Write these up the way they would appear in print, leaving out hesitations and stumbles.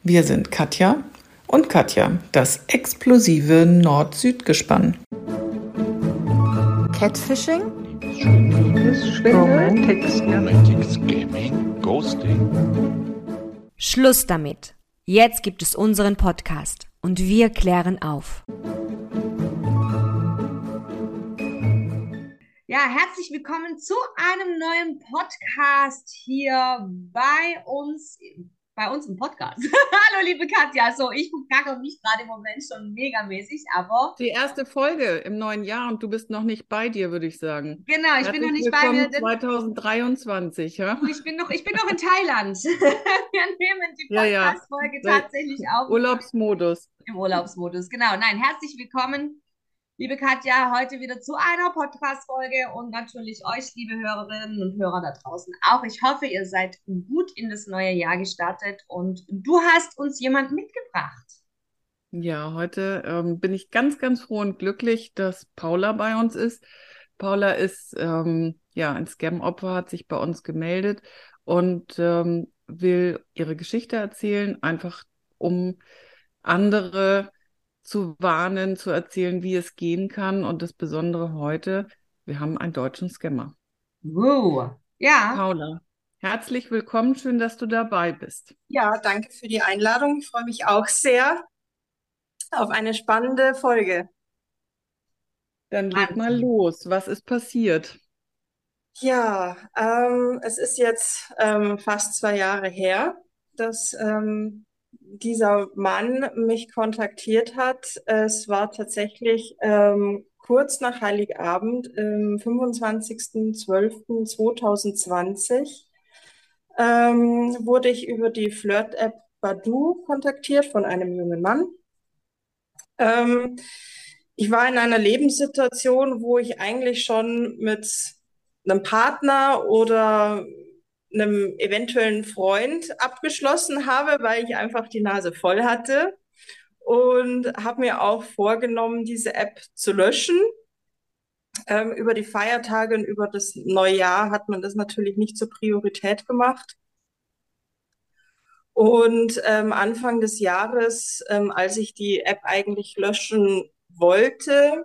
Wir sind Katja und Katja, das explosive Nord-Süd-Gespann. Catfishing? Romantic Scamming, Ghosting. Schluss damit. Jetzt gibt es unseren Podcast und wir klären auf. Ja, herzlich willkommen zu einem neuen Podcast hier bei uns im Podcast. Hallo, liebe Katja. So, ich kacke mich gerade im Moment schon megamäßig, aber... Die erste Folge im neuen Jahr und du bist noch nicht bei dir, würde ich sagen. Genau, ich bin noch nicht bei mir. 2023, ja? Ich bin noch in Thailand. Wir nehmen die Podcast-Folge tatsächlich auf. Urlaubsmodus. Im Urlaubsmodus, genau. Nein, herzlich willkommen, liebe Katja, heute wieder zu einer Podcast-Folge und natürlich euch, liebe Hörerinnen und Hörer da draußen auch. Ich hoffe, ihr seid gut in das neue Jahr gestartet und du hast uns jemand mitgebracht. Ja, heute bin ich ganz, ganz froh und glücklich, dass Paula bei uns ist. Paula ist ein Scam-Opfer, hat sich bei uns gemeldet und will ihre Geschichte erzählen, einfach um andere zu warnen, zu erzählen, wie es gehen kann. Und das Besondere heute, wir haben einen deutschen Scammer. Ja. Paula, herzlich willkommen. Schön, dass du dabei bist. Ja, danke für die Einladung. Ich freue mich auch sehr auf eine spannende Folge. Dann leg mal los. Was ist passiert? Ja, es ist jetzt fast 2 Jahre her, dass dieser Mann mich kontaktiert hat. Es war tatsächlich kurz nach Heiligabend, 25.12.2020, wurde ich über die Flirt-App Badoo kontaktiert von einem jungen Mann. Ich war in einer Lebenssituation, wo ich eigentlich schon mit einem Partner oder einem eventuellen Freund abgeschlossen habe, weil ich einfach die Nase voll hatte und habe mir auch vorgenommen, diese App zu löschen. Über die Feiertage und über das Neujahr hat man das natürlich nicht zur Priorität gemacht. Und Anfang des Jahres, als ich die App eigentlich löschen wollte,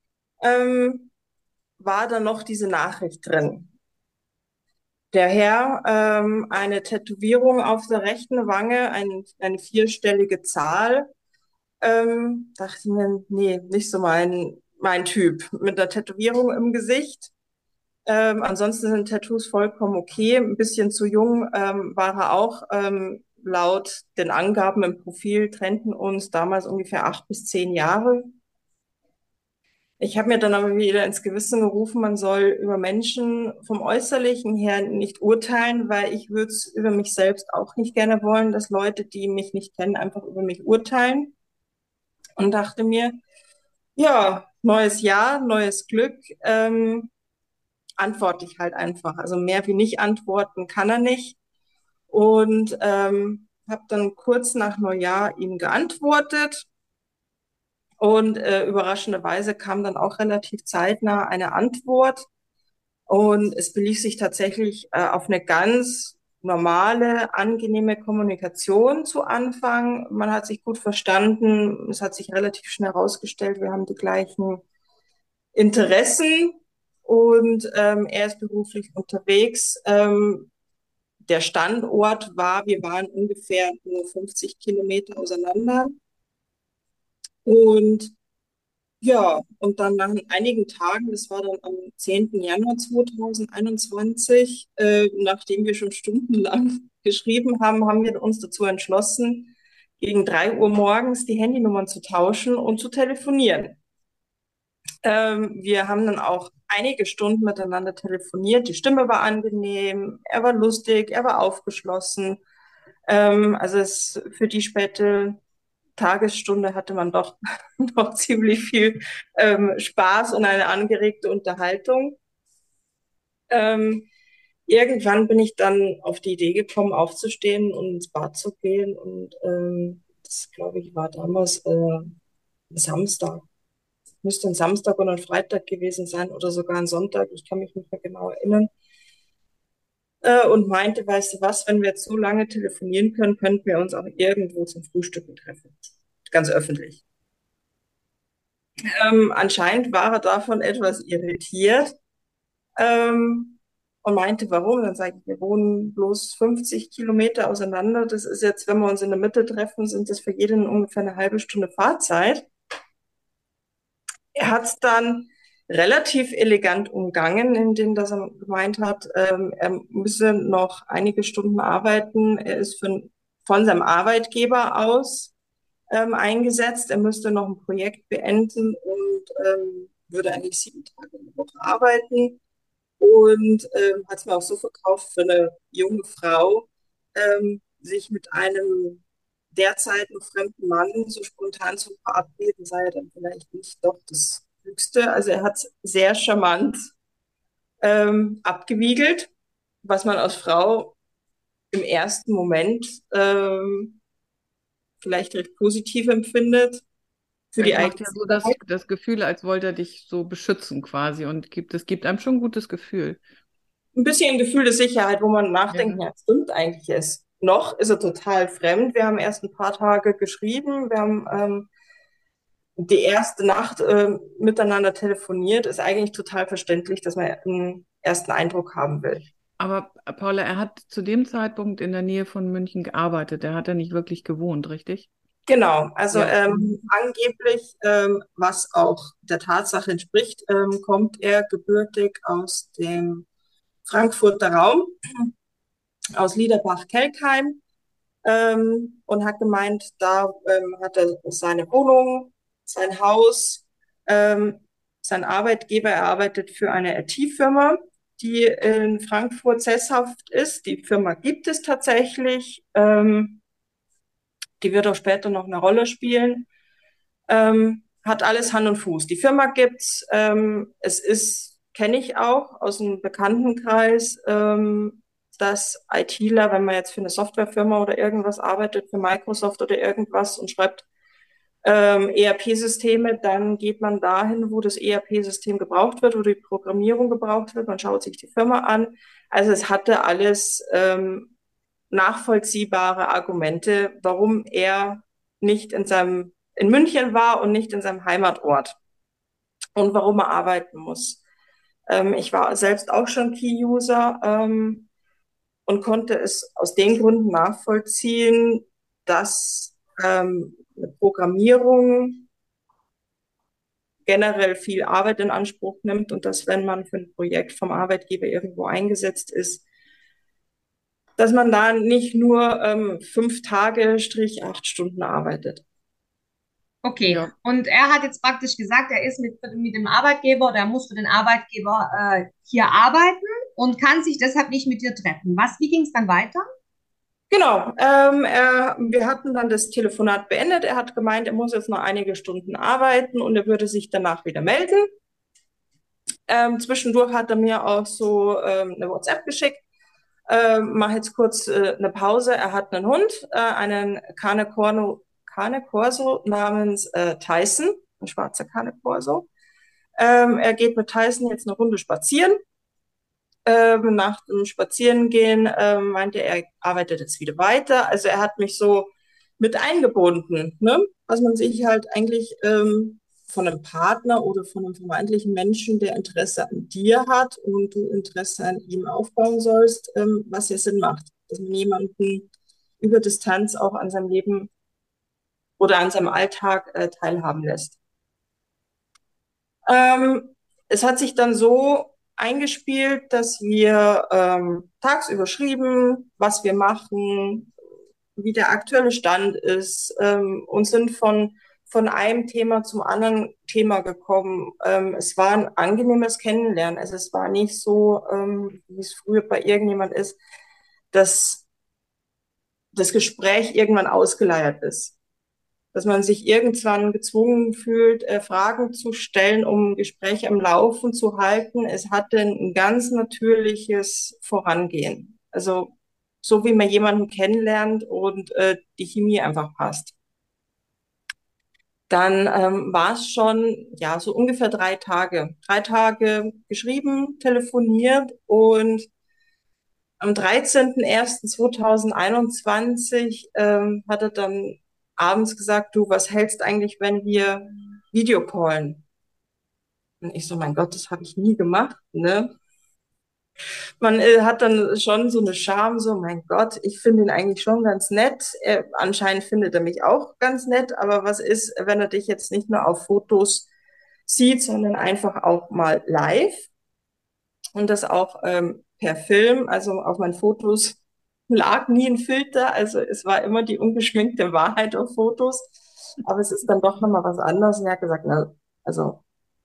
war da noch diese Nachricht drin. Der Herr, eine Tätowierung auf der rechten Wange, eine 4-stellige Zahl, dachte ich mir, nee, nicht so mein Typ. Mit der Tätowierung im Gesicht. Ansonsten sind Tattoos vollkommen okay. Ein bisschen zu jung war er auch. Laut den Angaben im Profil trennten uns damals ungefähr 8 bis 10 Jahre. Ich habe mir dann aber wieder ins Gewissen gerufen, man soll über Menschen vom Äußerlichen her nicht urteilen, weil ich würde es über mich selbst auch nicht gerne wollen, dass Leute, die mich nicht kennen, einfach über mich urteilen. Und dachte mir, ja, neues Jahr, neues Glück, antworte ich halt einfach. Also mehr wie nicht antworten kann er nicht. Und habe dann kurz nach Neujahr ihm geantwortet. Und überraschenderweise kam dann auch relativ zeitnah eine Antwort. Und es belief sich tatsächlich auf eine ganz normale, angenehme Kommunikation zu Anfang. Man hat sich gut verstanden. Es hat sich relativ schnell herausgestellt, wir haben die gleichen Interessen. Und er ist beruflich unterwegs. Der Standort wir waren ungefähr nur 50 Kilometer auseinander. Und ja, und dann nach einigen Tagen, das war dann am 10. Januar 2021, nachdem wir schon stundenlang geschrieben haben, haben wir uns dazu entschlossen, gegen 3 Uhr morgens die Handynummern zu tauschen und zu telefonieren. Wir haben dann auch einige Stunden miteinander telefoniert. Die Stimme war angenehm, er war lustig, er war aufgeschlossen. Also für die späte Tagesstunde hatte man doch noch ziemlich viel Spaß und eine angeregte Unterhaltung. Irgendwann bin ich dann auf die Idee gekommen, aufzustehen und ins Bad zu gehen. Und das, glaube ich, war damals ein Samstag. Müsste ein Samstag oder ein Freitag gewesen sein oder sogar ein Sonntag. Ich kann mich nicht mehr genau erinnern. und meinte, weißt du was, wenn wir jetzt so lange telefonieren können, könnten wir uns auch irgendwo zum Frühstücken treffen. Ganz öffentlich. Anscheinend war er davon etwas irritiert und meinte, warum? Dann sage ich, wir wohnen bloß 50 Kilometer auseinander. Das ist jetzt, wenn wir uns in der Mitte treffen, sind das für jeden ungefähr eine halbe Stunde Fahrzeit. Er hat es dann relativ elegant umgangen, indem dass er gemeint hat, er müsse noch einige Stunden arbeiten. Er ist von seinem Arbeitgeber aus eingesetzt. Er müsste noch ein Projekt beenden und würde eigentlich 7 Tage in der Woche arbeiten. Und hat es mir auch so verkauft, für eine junge Frau, sich mit einem derzeit noch fremden Mann so spontan zu verabreden, sei ja dann vielleicht nicht doch das Höchste. Also er hat es sehr charmant abgewiegelt, was man als Frau im ersten Moment vielleicht recht positiv empfindet für die Er macht eigene ja so das, Sicherheit. das Gefühl, als wollte er dich so beschützen quasi und es gibt einem schon ein gutes Gefühl. Ein bisschen ein Gefühl der Sicherheit, wo man nachdenkt, Ja. ja, stimmt eigentlich es. Noch ist er total fremd. Wir haben erst ein paar Tage geschrieben. Wir haben die erste Nacht miteinander telefoniert. Ist eigentlich total verständlich, dass man einen ersten Eindruck haben will. Aber Paula, er hat zu dem Zeitpunkt in der Nähe von München gearbeitet. Er hat da nicht wirklich gewohnt, richtig? Genau, also Ja. angeblich, was auch der Tatsache entspricht, kommt er gebürtig aus dem Frankfurter Raum, aus Liederbach-Kelkheim, und hat gemeint, da hat er seine Wohnung, sein Haus, ähm, sein Arbeitgeber. Er arbeitet für eine IT-Firma, die in Frankfurt sesshaft ist. Die Firma gibt es tatsächlich. Die wird auch später noch eine Rolle spielen. Hat alles Hand und Fuß. Die Firma gibt's. Es ist, kenne ich auch aus einem Bekanntenkreis, dass ITler, wenn man jetzt für eine Softwarefirma oder irgendwas arbeitet, für Microsoft oder irgendwas und schreibt ERP-Systeme, dann geht man dahin, wo das ERP-System gebraucht wird, wo die Programmierung gebraucht wird. Man schaut sich die Firma an. Also es hatte alles nachvollziehbare Argumente, warum er nicht in München war und nicht in seinem Heimatort und warum er arbeiten muss. Ich war selbst auch schon Key-User und konnte es aus den Gründen nachvollziehen, dass eine Programmierung generell viel Arbeit in Anspruch nimmt und dass, wenn man für ein Projekt vom Arbeitgeber irgendwo eingesetzt ist, dass man da nicht nur 5 Tage, 8 Stunden arbeitet. Okay, Ja. und er hat jetzt praktisch gesagt, er ist mit dem Arbeitgeber oder er muss für den Arbeitgeber hier arbeiten und kann sich deshalb nicht mit dir treffen. Wie ging es dann weiter? Genau, wir hatten dann das Telefonat beendet. Er hat gemeint, er muss jetzt noch einige Stunden arbeiten und er würde sich danach wieder melden. Zwischendurch hat er mir auch so eine WhatsApp geschickt. Mach jetzt kurz eine Pause. Er hat einen Hund, einen Cane Corso namens Tyson, ein schwarzer Cane Corso. Er geht mit Tyson jetzt eine Runde spazieren. Nach dem Spazierengehen meinte er, er arbeitet jetzt wieder weiter. Also er hat mich so mit eingebunden, ne? Was man sich halt eigentlich von einem Partner oder von einem vermeintlichen Menschen, der Interesse an dir hat und du Interesse an ihm aufbauen sollst, was ja Sinn macht, dass man jemanden über Distanz auch an seinem Leben oder an seinem Alltag teilhaben lässt. Es hat sich dann so eingespielt, dass wir tagsüber schrieben, was wir machen, wie der aktuelle Stand ist, und sind von einem Thema zum anderen Thema gekommen. Es war ein angenehmes Kennenlernen. Also es war nicht so, wie es früher bei irgendjemand ist, dass das Gespräch irgendwann ausgeleiert ist, dass man sich irgendwann gezwungen fühlt, Fragen zu stellen, um Gespräche am Laufen zu halten. Es hatte ein ganz natürliches Vorangehen. Also so wie man jemanden kennenlernt und die Chemie einfach passt. Dann war es schon, ja, so ungefähr 3 Tage. 3 Tage geschrieben, telefoniert und am 13.01.2021 hat er dann abends gesagt, du, was hältst eigentlich, wenn wir Videocallen? Und ich so, mein Gott, das habe ich nie gemacht, ne? Man hat dann schon so eine Scham, so, mein Gott, ich finde ihn eigentlich schon ganz nett. Anscheinend findet er mich auch ganz nett, aber was ist, wenn er dich jetzt nicht nur auf Fotos sieht, sondern einfach auch mal live und das auch per Film, also auf meinen Fotos lag nie ein Filter, also es war immer die ungeschminkte Wahrheit auf Fotos, aber es ist dann doch nochmal was anderes und er hat gesagt, na, also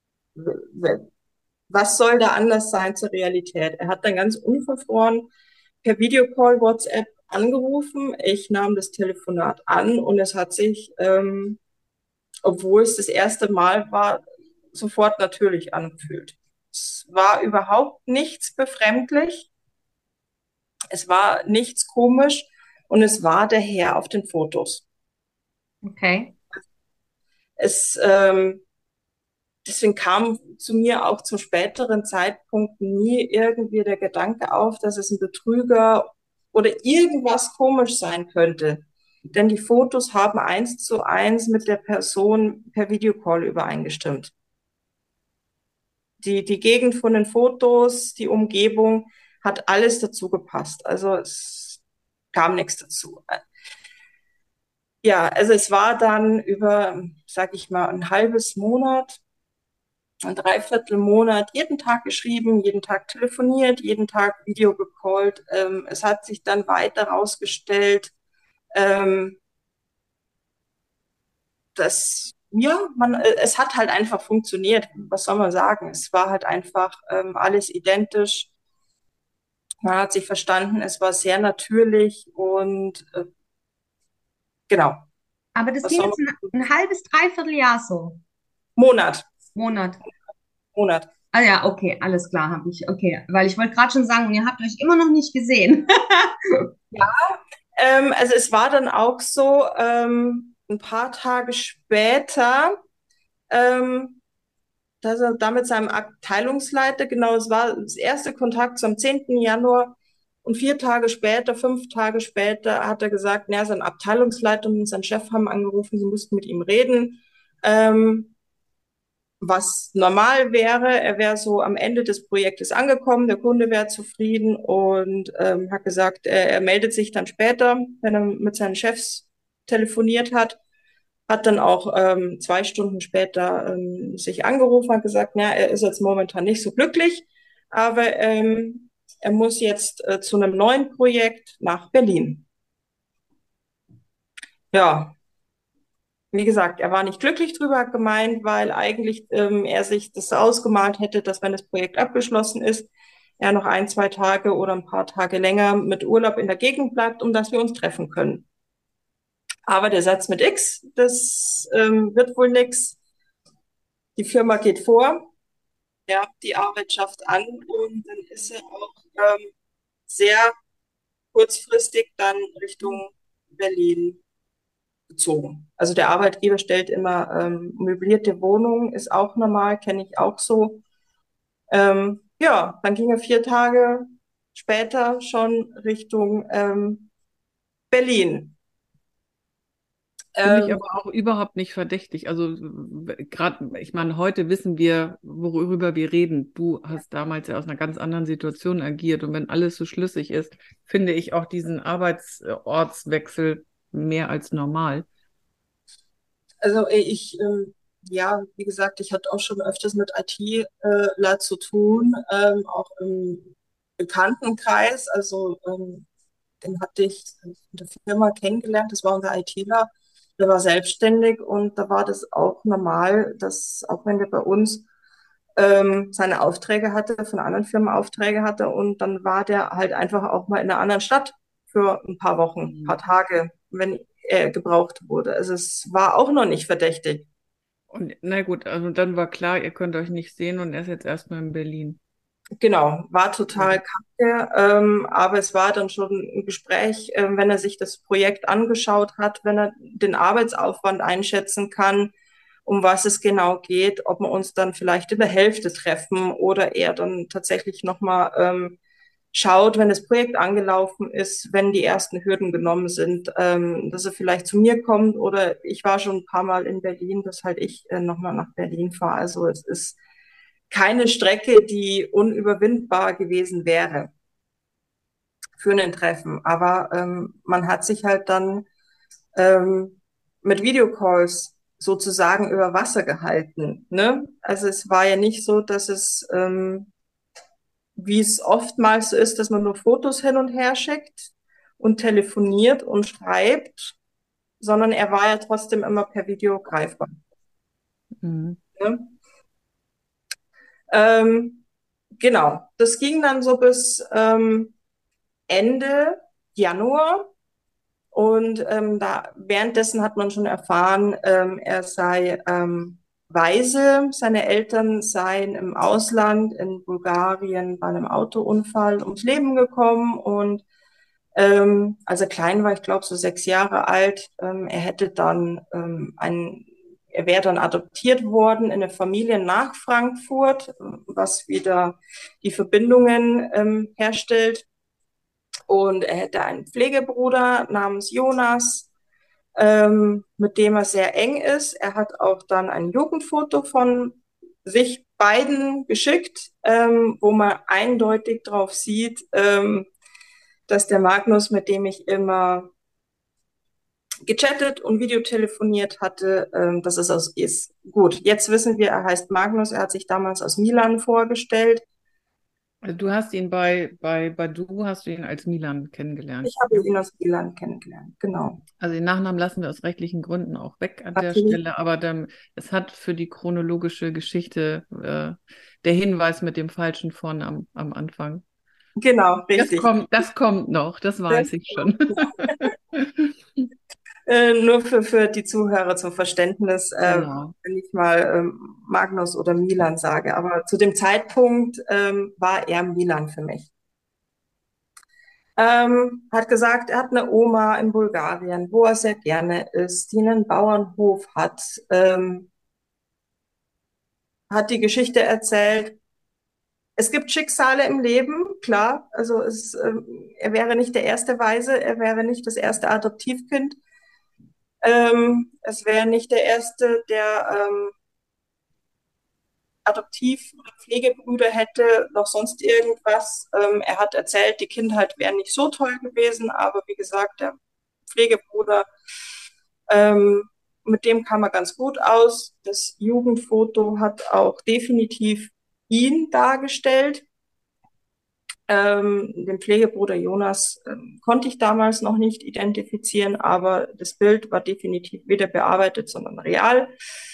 was soll da anders sein zur Realität? Er hat dann ganz unverfroren per Videocall, WhatsApp angerufen. Ich nahm das Telefonat an und es hat sich, obwohl es das erste Mal war, sofort natürlich angefühlt. Es war überhaupt nichts befremdlich. Es war nichts komisch und es war der Herr auf den Fotos. Okay. Es, deswegen kam zu mir auch zum späteren Zeitpunkt nie irgendwie der Gedanke auf, dass es ein Betrüger oder irgendwas komisch sein könnte. Denn die Fotos haben 1:1 mit der Person per Videocall übereingestimmt. Die Gegend von den Fotos, die Umgebung, hat alles dazu gepasst. Also es kam nichts dazu. Ja, also es war dann über, sag ich mal, ein halbes Monat, ein Dreiviertelmonat, jeden Tag geschrieben, jeden Tag telefoniert, jeden Tag Video gecallt. Es hat sich dann weiter rausgestellt, ähm, dass ja, es hat halt einfach funktioniert. Was soll man sagen? Es war halt einfach alles identisch. Man hat sich verstanden, es war sehr natürlich und genau. Aber das Was ging soll jetzt man? ein halbes, dreiviertel Jahr so. Monat, Monat. Monat. Ah ja, okay, alles klar, habe ich. Okay, weil ich wollte gerade schon sagen, und ihr habt euch immer noch nicht gesehen. Also es war dann auch so, ein paar Tage später, dass er da mit seinem Abteilungsleiter, genau, es war das erste Kontakt so am 10. Januar und 4 Tage später, 5 Tage später hat er gesagt, naja, sein Abteilungsleiter und sein Chef haben angerufen, sie mussten mit ihm reden. Was normal wäre, er wäre so am Ende des Projektes angekommen, der Kunde wäre zufrieden und hat gesagt, er meldet sich dann später, wenn er mit seinen Chefs telefoniert hat. Hat dann auch 2 Stunden später sich angerufen, hat gesagt, ja, er ist jetzt momentan nicht so glücklich, aber er muss jetzt zu einem neuen Projekt nach Berlin. Ja, wie gesagt, er war nicht glücklich drüber, hat gemeint, weil eigentlich er sich das so ausgemalt hätte, dass wenn das Projekt abgeschlossen ist, er noch 1, 2 Tage oder ein paar Tage länger mit Urlaub in der Gegend bleibt, um dass wir uns treffen können. Aber der Satz mit X, das wird wohl nix. Die Firma geht vor, ja, die Arbeit schafft an und dann ist er auch sehr kurzfristig dann Richtung Berlin gezogen. Also der Arbeitgeber stellt immer möblierte Wohnungen, ist auch normal, kenne ich auch so. Ja, dann ging er 4 Tage später schon Richtung Berlin. Finde ich aber auch überhaupt nicht verdächtig. Also gerade, ich meine, heute wissen wir, worüber wir reden. Du hast damals ja aus einer ganz anderen Situation agiert. Und wenn alles so schlüssig ist, finde ich auch diesen Arbeitsortswechsel mehr als normal. Also ja, wie gesagt, ich hatte auch schon öfters mit ITler zu tun, auch im Bekanntenkreis. Also den hatte ich in der Firma kennengelernt, das war unser ITler, der war selbstständig und da war das auch normal, dass auch wenn der bei uns seine Aufträge hatte, von anderen Firmen Aufträge hatte und dann war der halt einfach auch mal in einer anderen Stadt für ein paar Wochen, ein paar Tage, wenn er gebraucht wurde. Also es war auch noch nicht verdächtig. Und na gut, also dann war klar, ihr könnt euch nicht sehen und er ist jetzt erstmal in Berlin. Genau, war total kacke, aber es war dann schon ein Gespräch, wenn er sich das Projekt angeschaut hat, wenn er den Arbeitsaufwand einschätzen kann, um was es genau geht, ob wir uns dann vielleicht in der Hälfte treffen oder er dann tatsächlich nochmal schaut, wenn das Projekt angelaufen ist, wenn die ersten Hürden genommen sind, dass er vielleicht zu mir kommt oder ich war schon ein paar Mal in Berlin, dass halt ich nochmal nach Berlin fahre. Also es ist keine Strecke, die unüberwindbar gewesen wäre für ein Treffen. Aber man hat sich halt dann mit Videocalls sozusagen über Wasser gehalten. Ne? Also es war ja nicht so, dass es, wie es oftmals so ist, dass man nur Fotos hin und her schickt und telefoniert und schreibt, sondern er war ja trotzdem immer per Video greifbar. Mhm. Ne? Genau, das ging dann so bis Ende Januar. Und währenddessen hat man schon erfahren, er sei Waise. Seine Eltern seien im Ausland in Bulgarien bei einem Autounfall ums Leben gekommen. Und als er klein war, ich glaube so 6 Jahre alt, er hätte dann er wäre dann adoptiert worden in eine Familie nach Frankfurt, was wieder die Verbindungen herstellt. Und er hätte einen Pflegebruder namens Jonas, mit dem er sehr eng ist. Er hat auch dann ein Jugendfoto von sich beiden geschickt, wo man eindeutig drauf sieht, dass der Magnus, mit dem ich immer gechattet und videotelefoniert hatte, dass es aus ist. Gut, jetzt wissen wir, er heißt Magnus. Er hat sich damals aus Milan vorgestellt. Also du hast ihn bei Badu hast du ihn als Milan kennengelernt. Ich habe Ja? ihn aus Milan kennengelernt, genau. Also den Nachnamen lassen wir aus rechtlichen Gründen auch weg an der Natürlich. Stelle, aber dann, es hat für die chronologische Geschichte der Hinweis mit dem falschen Vornamen am Anfang. Genau, richtig. Das kommt noch, das weiß ich schon. Nur für die Zuhörer zum Verständnis, Genau. wenn ich mal Magnus oder Milan sage. Aber zu dem Zeitpunkt war er Milan für mich. Hat gesagt, er hat eine Oma in Bulgarien, wo er sehr gerne ist, die einen Bauernhof hat, hat die Geschichte erzählt. Es gibt Schicksale im Leben, klar. Also er wäre nicht der erste Waise, er wäre nicht das erste Adoptivkind. Es wäre nicht der erste, der Adoptiv- oder Pflegebrüder hätte, noch sonst irgendwas. Er hat erzählt, die Kindheit wäre nicht so toll gewesen, aber wie gesagt, der Pflegebruder, mit dem kam er ganz gut aus. Das Jugendfoto hat auch definitiv ihn dargestellt. Den Pflegebruder Jonas konnte ich damals noch nicht identifizieren, aber das Bild war definitiv weder bearbeitet, sondern real.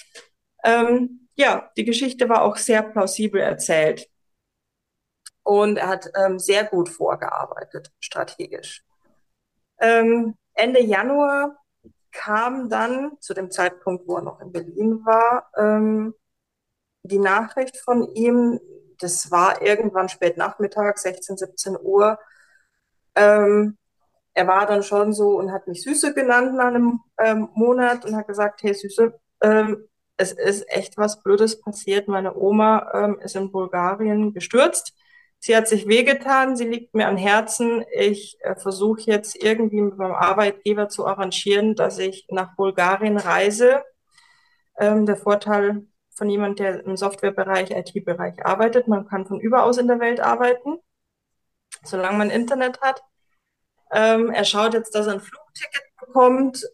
Ja, die Geschichte war auch sehr plausibel erzählt und er hat sehr gut vorgearbeitet, strategisch. Ende Januar kam dann, zu dem Zeitpunkt, wo er noch in Berlin war, die Nachricht von ihm, das war irgendwann spät Nachmittag, 16, 17 Uhr. Er war dann schon so und hat mich Süße genannt nach einem Monat und hat gesagt, hey Süße, es ist echt was Blödes passiert. Meine Oma ist in Bulgarien gestürzt. Sie hat sich wehgetan, sie liegt mir am Herzen. Ich versuche jetzt irgendwie mit meinem Arbeitgeber zu arrangieren, dass ich nach Bulgarien reise. Der Vorteil von jemand, der im Softwarebereich, IT-Bereich arbeitet, man kann von überaus in der Welt arbeiten, solange man Internet hat. Er schaut jetzt, dass er ein Flugticket bekommt.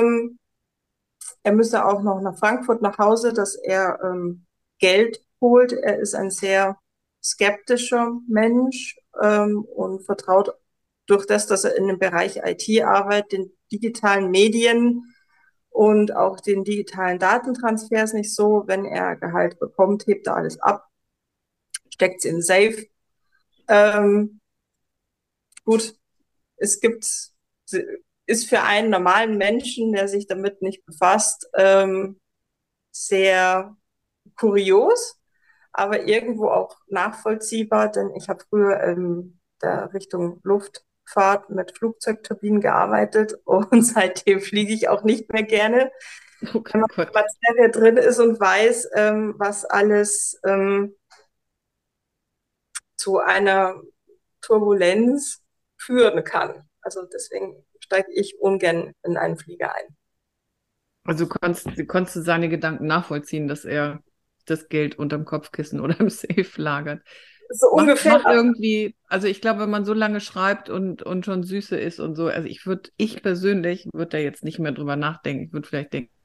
Er müsse auch noch nach Frankfurt nach Hause, dass er Geld holt. Er ist ein sehr skeptischer Mensch und vertraut durch das, dass er in dem Bereich IT arbeitet, den digitalen Medien und auch den digitalen Datentransfers nicht so. Wenn er Gehalt bekommt, hebt er alles ab, steckt es in Safe. Gut, es gibt, ist für einen normalen Menschen, der sich damit nicht befasst, sehr kurios, aber irgendwo auch nachvollziehbar, denn ich habe früher in der Richtung Luftfahrt mit Flugzeugturbinen gearbeitet und seitdem fliege ich auch nicht mehr gerne. Oh Wenn man in Gott. der Materie drin ist und weiß, was alles zu einer Turbulenz führen kann. Also deswegen steige ich ungern in einen Flieger ein. Also konntest du seine Gedanken nachvollziehen, dass er das Geld unterm Kopfkissen oder im Safe lagert. So ungefähr. Macht irgendwie, also ich glaube, wenn man so lange schreibt und schon Süße ist und so, also ich persönlich würde da jetzt nicht mehr drüber nachdenken. Ich würde vielleicht denken,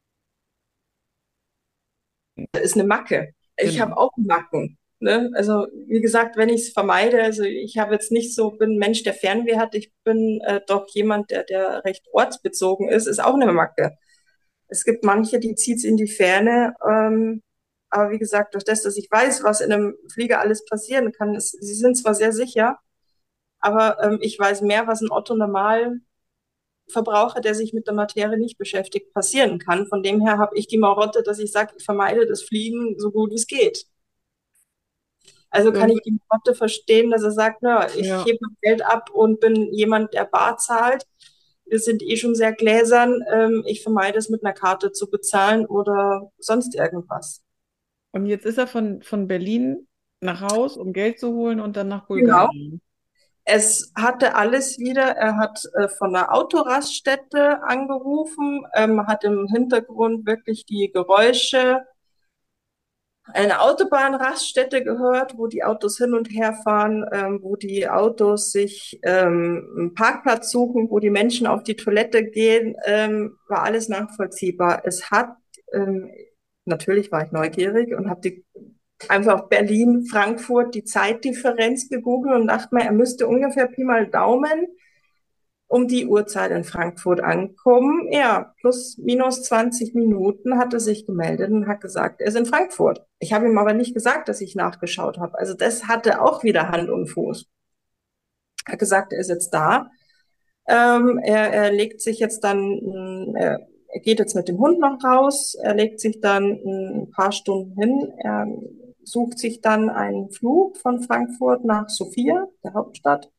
Ist eine Macke. Ich genau. habe auch Macken. Ne? Also wie gesagt, wenn ich es vermeide, also ich habe jetzt nicht so, bin ein Mensch, der Fernweh hat, ich bin doch jemand, der recht ortsbezogen ist auch eine Macke. Es gibt manche, die zieht es in die Ferne, aber wie gesagt, durch das, dass ich weiß, was in einem Flieger alles passieren kann, sie sind zwar sehr sicher, aber ich weiß mehr, was ein Otto Normalverbraucher, der sich mit der Materie nicht beschäftigt, passieren kann. Von dem her habe ich die Marotte, dass ich sage, ich vermeide das Fliegen so gut wie es geht. Also kann ich die Marotte verstehen, dass er sagt, na, ich Ja. hebe mein Geld ab und bin jemand, der bar zahlt. Wir sind eh schon sehr gläsern. Ich vermeide es, mit einer Karte zu bezahlen oder sonst irgendwas. Und jetzt ist er von Berlin nach Haus, um Geld zu holen und dann nach Genau. Bulgarien. Es hatte alles wieder. Er hat von einer Autoraststätte angerufen, hat im Hintergrund wirklich die Geräusche einer Autobahnraststätte gehört, wo die Autos hin und her fahren, wo die Autos sich einen Parkplatz suchen, wo die Menschen auf die Toilette gehen, war alles nachvollziehbar. Natürlich war ich neugierig und habe einfach Berlin, Frankfurt, die Zeitdifferenz gegoogelt und dachte mir, er müsste ungefähr Pi mal Daumen um die Uhrzeit in Frankfurt ankommen. Ja, plus minus 20 Minuten hat er sich gemeldet und hat gesagt, er ist in Frankfurt. Ich habe ihm aber nicht gesagt, dass ich nachgeschaut habe. Also das hatte auch wieder Hand und Fuß. Er hat gesagt, er ist jetzt da. Er legt sich jetzt dann, er geht jetzt mit dem Hund noch raus. Er legt sich dann ein paar Stunden hin. Er sucht sich dann einen Flug von Frankfurt nach Sofia, der Hauptstadt.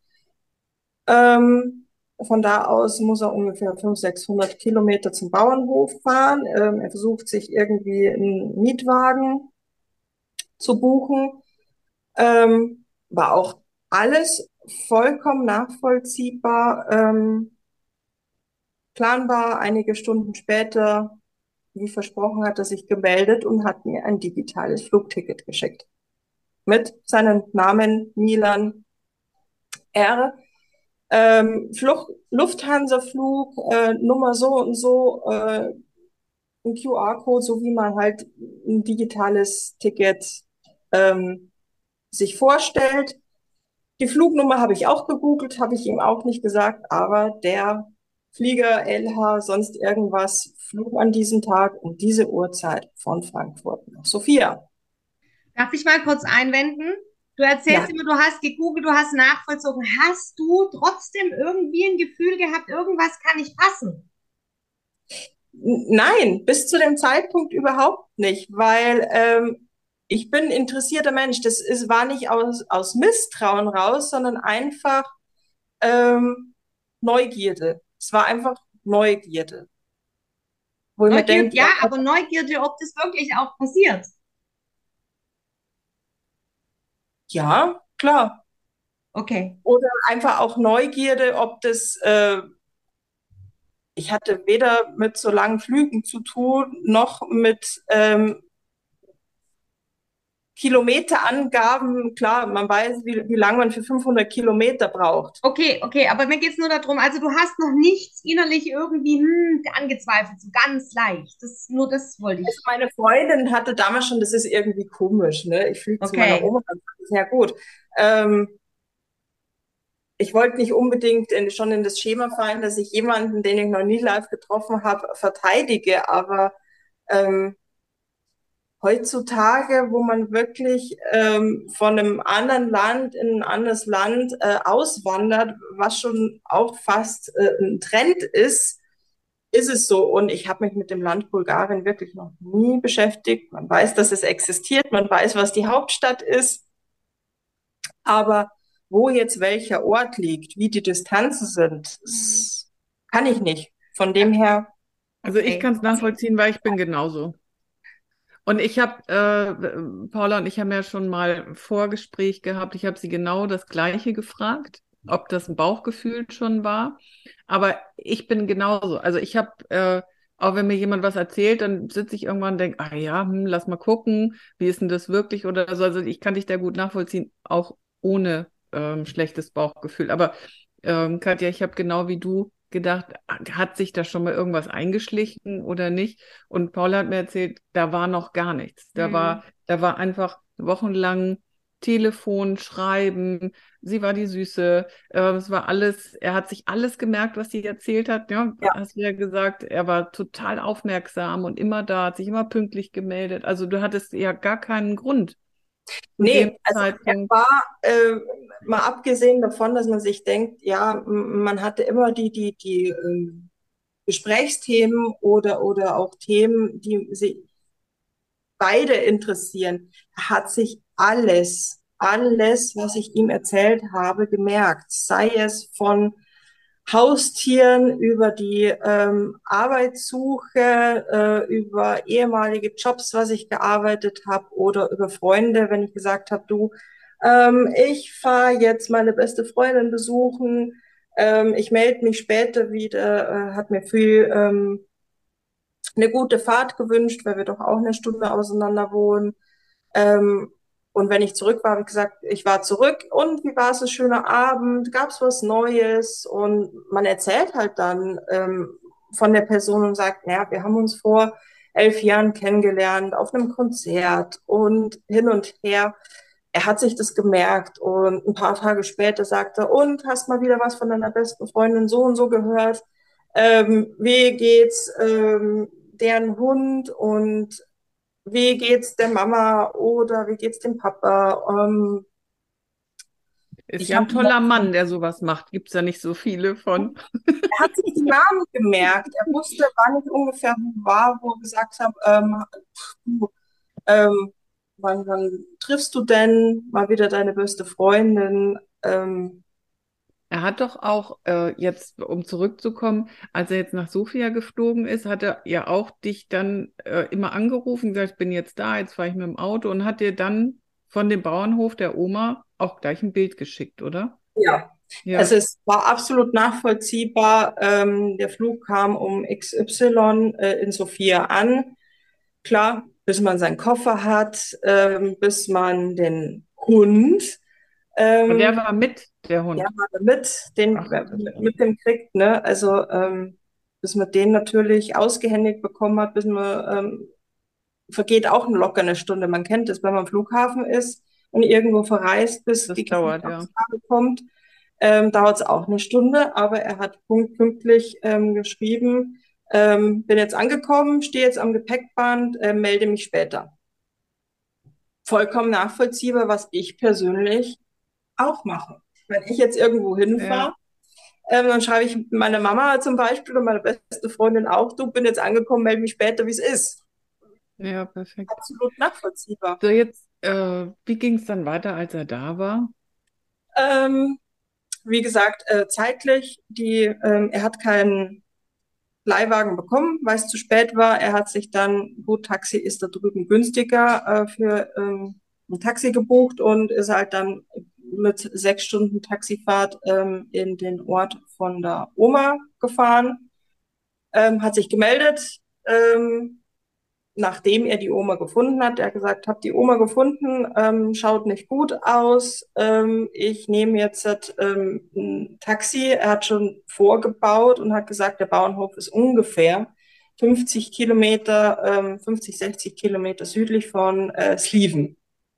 Von da aus muss er ungefähr 500, 600 Kilometer zum Bauernhof fahren. Er versucht sich irgendwie einen Mietwagen zu buchen. War auch alles vollkommen nachvollziehbar, planbar. Einige Stunden später, wie versprochen, hat er sich gemeldet und hat mir ein digitales Flugticket geschickt. Mit seinem Namen Milan R. Lufthansa-Flug, Nummer so und so, ein QR-Code, so wie man halt ein digitales Ticket sich vorstellt. Die Flugnummer habe ich auch gegoogelt, habe ich ihm auch nicht gesagt, aber der Flieger, LH, sonst irgendwas, flog an diesem Tag um diese Uhrzeit von Frankfurt nach Sofia. Darf ich mal kurz einwenden? Du Ja. erzählst immer, du hast gegoogelt, du hast nachvollzogen. Hast du trotzdem irgendwie ein Gefühl gehabt, irgendwas kann nicht passen? Nein, bis zu dem Zeitpunkt überhaupt nicht, weil ich bin ein interessierter Mensch. War nicht aus Misstrauen raus, sondern einfach Neugierde. Es war einfach Neugierde. Wo ich mir Neugierde, denke, ja, aber Neugierde, ob das wirklich auch passiert. ja, klar. Okay. Oder einfach auch Neugierde, ob das, ich hatte weder mit so langen Flügen zu tun, noch mit Kilometerangaben. Klar, man weiß, wie lange man für 500 Kilometer braucht. Okay, aber mir geht es nur darum, also du hast noch nichts innerlich irgendwie angezweifelt, so ganz leicht. Nur das wollte Also ich. meine Freundin hatte damals schon, das ist irgendwie komisch, ne? Ich fliege zu meiner Okay. Oma, das ist ja gut. Ich wollte nicht unbedingt schon in das Schema fallen, dass ich jemanden, den ich noch nie live getroffen habe, verteidige, aber heutzutage, wo man wirklich von einem anderen Land in ein anderes Land auswandert, was schon auch fast ein Trend ist es so. Und ich habe mich mit dem Land Bulgarien wirklich noch nie beschäftigt. Man weiß, dass es existiert, man weiß, was die Hauptstadt ist, aber wo jetzt welcher Ort liegt, wie die Distanzen sind, das kann ich nicht. Von dem her. Also ich kann es nachvollziehen, weil ich bin genauso. Und ich habe, Paula und ich haben ja schon mal ein Vorgespräch gehabt. Ich habe sie genau das Gleiche gefragt, ob das ein Bauchgefühl schon war. Aber ich bin genauso. Also ich habe, auch wenn mir jemand was erzählt, dann sitze ich irgendwann und denke, ah ja, lass mal gucken, wie ist denn das wirklich oder so. Also ich kann dich da gut nachvollziehen, auch ohne schlechtes Bauchgefühl. Aber Katja, ich habe genau wie du gedacht, hat sich da schon mal irgendwas eingeschlichen oder nicht? Und Paula hat mir erzählt, da war noch gar nichts. Da war einfach wochenlang Telefon, Schreiben, sie war die Süße, es war alles, er hat sich alles gemerkt, was sie erzählt hat. Ja, Ja. hast du ja gesagt, er war total aufmerksam und immer da, hat sich immer pünktlich gemeldet. Also du hattest ja gar keinen Grund zu dem Nee, also er Zeitpunkt. war, mal abgesehen davon, dass man sich denkt, ja, man hatte immer die Gesprächsthemen oder auch Themen, die sie beide interessieren, hat sich alles, was ich ihm erzählt habe, gemerkt. Sei es von Haustieren über die Arbeitssuche, über ehemalige Jobs, was ich gearbeitet habe, oder über Freunde, wenn ich gesagt habe, du, ich fahre jetzt meine beste Freundin besuchen, ich melde mich später wieder, hat mir viel eine gute Fahrt gewünscht, weil wir doch auch eine Stunde auseinander wohnen. Ähm, und wenn ich zurück war, habe ich gesagt, ich war zurück und wie war es, ein schöner Abend, gab es was Neues? Und man erzählt halt dann von der Person und sagt, ja, wir haben uns vor 11 Jahren kennengelernt auf einem Konzert und hin und her. Er hat sich das gemerkt und ein paar Tage später sagte er, und hast mal wieder was von deiner besten Freundin so und so gehört? Wie geht's deren Hund und wie geht's der Mama oder wie geht's dem Papa? Ist Ich ja ein habe toller Mann, der sowas macht. Gibt es ja nicht so viele von. Er hat sich die Namen gemerkt. Er wusste, wann ich ungefähr wo war, wo er gesagt hat, du, ähm, wann triffst du denn mal wieder deine beste Freundin? Er hat doch auch jetzt, um zurückzukommen, als er jetzt nach Sofia geflogen ist, hat er ja auch dich dann immer angerufen, gesagt, ich bin jetzt da, jetzt fahre ich mit dem Auto und hat dir dann von dem Bauernhof der Oma auch gleich ein Bild geschickt, oder? Ja, also Ja, es war absolut nachvollziehbar. Der Flug kam um XY in Sofia an. Klar, bis man seinen Koffer hat, bis man den Hund, und der ähm, war mit, der der Hund. mal mit, den, Ach, perfekt. mit dem kriegt, ne? Also bis man den natürlich ausgehändigt bekommen hat, bis man vergeht auch locker eine Stunde. Man kennt es, wenn man am Flughafen ist und irgendwo verreist, bis Das die dauert, ja. Gepäckabfrage kommt, dauert es auch eine Stunde. Aber er hat pünktlich geschrieben, bin jetzt angekommen, stehe jetzt am Gepäckband, melde mich später. Vollkommen nachvollziehbar, was ich persönlich auch mache. Wenn ich jetzt irgendwo Ja, hinfahre, dann schreibe ich meiner Mama zum Beispiel und meine beste Freundin auch, du, bin jetzt angekommen, melde mich später, wie es ist. ja, perfekt. Absolut nachvollziehbar. So, jetzt, wie ging es dann weiter, als er da war? Ähm, Wie gesagt, zeitlich, er hat keinen Leihwagen bekommen, weil es zu spät war. Er hat sich dann, gut, Taxi ist da drüben günstiger, für ein Taxi gebucht und ist halt dann mit 6 Stunden Taxifahrt in den Ort von der Oma gefahren, hat sich gemeldet, nachdem er die Oma gefunden hat. Er hat gesagt, habe die Oma gefunden, schaut nicht gut aus. Ich nehme jetzt ein Taxi. Er hat schon vorgebaut und hat gesagt, der Bauernhof ist ungefähr 50 Kilometer, 50, 60 Kilometer südlich von Sliven.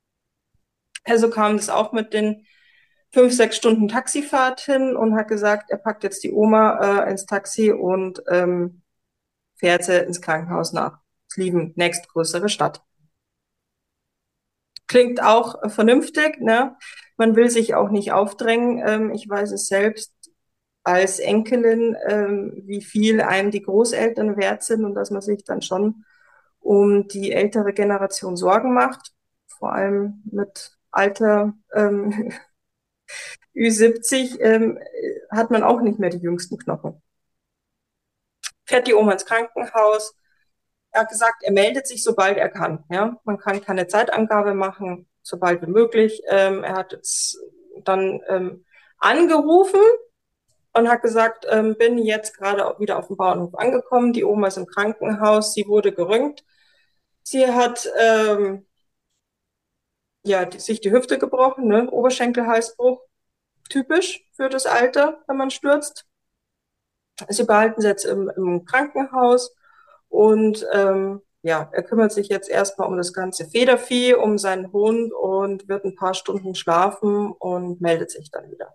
Also kam das auch mit den 5, 6 Stunden Taxifahrt hin und hat gesagt, er packt jetzt die Oma ins Taxi und fährt sie ins Krankenhaus nach Sliven, nächstgrößere Stadt. Klingt auch vernünftig, ne? Man will sich auch nicht aufdrängen. Ich weiß es selbst als Enkelin, wie viel einem die Großeltern wert sind und dass man sich dann schon um die ältere Generation Sorgen macht. Vor allem mit Alter Ü70 hat man auch nicht mehr die jüngsten Knochen. Fährt die Oma ins Krankenhaus, Er hat gesagt, er meldet sich, sobald er kann. Ja? Man kann keine Zeitangabe machen, sobald wie möglich. Er hat jetzt dann angerufen und hat gesagt, bin jetzt gerade wieder auf dem Bauernhof angekommen. Die Oma ist im Krankenhaus, sie wurde geröntgt. Sie hat sich die Hüfte gebrochen, ne? Oberschenkelhalsbruch, typisch für das Alter, wenn man stürzt. Sie behalten sie jetzt im Krankenhaus und er kümmert sich jetzt erstmal um das ganze Federvieh, um seinen Hund und wird ein paar Stunden schlafen und meldet sich dann wieder.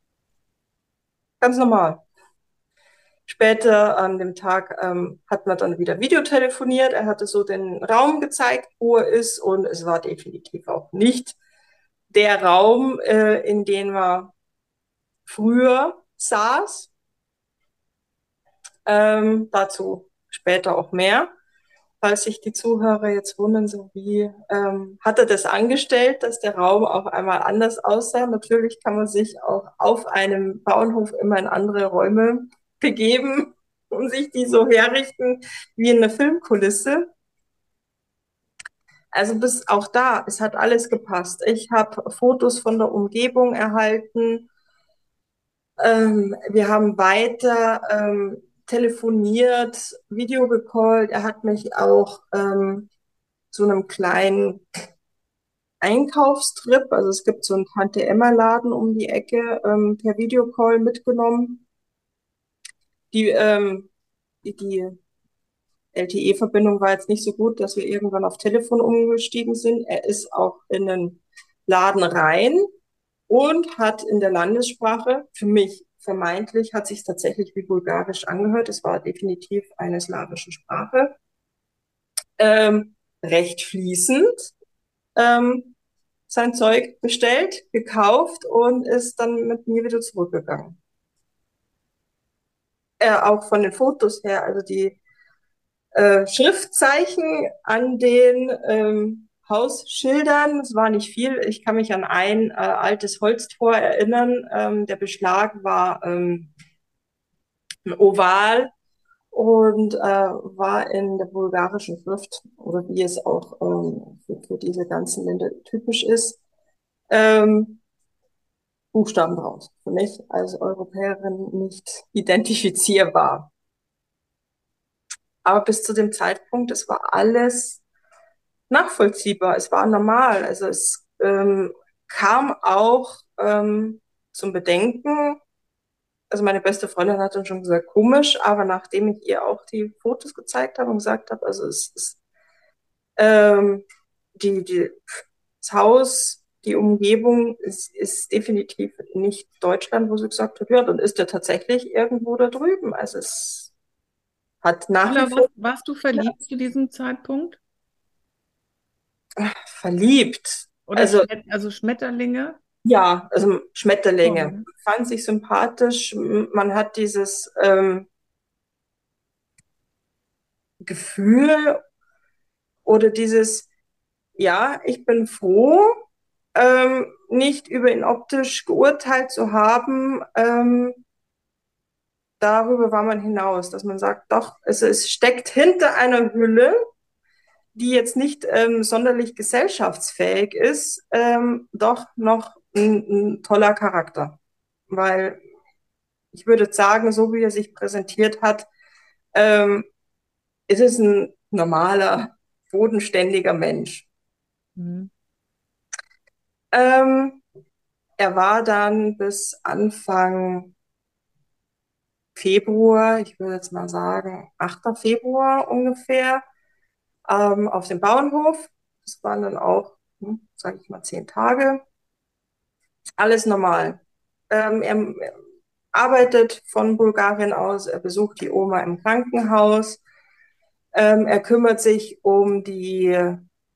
Ganz normal. Später an dem Tag hat man dann wieder videotelefoniert. Er hatte so den Raum gezeigt, wo er ist, und es war definitiv auch nicht der Raum, in dem er früher saß. Dazu später auch mehr. Falls sich die Zuhörer jetzt wundern, so wie hat er das angestellt, dass der Raum auf einmal anders aussah. Natürlich kann man sich auch auf einem Bauernhof immer in andere Räume begeben und sich die so herrichten wie in einer Filmkulisse. Also bis auch da, es hat alles gepasst. Ich habe Fotos von der Umgebung erhalten. Wir haben weiter telefoniert, Video gecallt. Er hat mich auch so einem kleinen Einkaufstrip, also es gibt so einen Tante-Emma-Laden um die Ecke, per Videocall mitgenommen. Die LTE-Verbindung war jetzt nicht so gut, dass wir irgendwann auf Telefon umgestiegen sind. Er ist auch in den Laden rein und hat in der Landessprache, für mich vermeintlich, hat sich tatsächlich wie Bulgarisch angehört. Es war definitiv eine slawische Sprache. Recht fließend sein Zeug bestellt, gekauft und ist dann mit mir wieder zurückgegangen. Auch von den Fotos her, also die Schriftzeichen an den Hausschildern, es war nicht viel. Ich kann mich an ein altes Holztor erinnern. Der Beschlag war ein Oval und war in der bulgarischen Schrift, oder wie es auch für diese ganzen Länder typisch ist, Buchstaben draus. Für mich als Europäerin nicht identifizierbar. Aber bis zu dem Zeitpunkt, es war alles nachvollziehbar, es war normal. Also es kam auch zum Bedenken. Also meine beste Freundin hat dann schon gesagt, komisch, aber nachdem ich ihr auch die Fotos gezeigt habe und gesagt habe, also es ist das Haus, die Umgebung ist definitiv nicht Deutschland, wo sie gesagt hat, ja, dann ist er tatsächlich irgendwo da drüben. Also es hat nach wie vor Warst du verliebt zu diesem Zeitpunkt? verliebt. Oder also Schmetterlinge? Ja, also Schmetterlinge. Oh. Fand sich sympathisch. Man hat dieses Gefühl oder dieses, ja, ich bin froh, nicht über ihn optisch geurteilt zu haben. Darüber war man hinaus, dass man sagt, doch, es steckt hinter einer Hülle, die jetzt nicht sonderlich gesellschaftsfähig ist, doch noch ein toller Charakter. Weil ich würde sagen, so wie er sich präsentiert hat, ist es ein normaler, bodenständiger Mensch. Mhm. Er war dann bis Anfang Februar, ich würde jetzt mal sagen 8. Februar ungefähr, auf dem Bauernhof. Das waren dann auch, sage ich mal, 10 Tage. Alles normal. Er arbeitet von Bulgarien aus, er besucht die Oma im Krankenhaus, er kümmert sich um die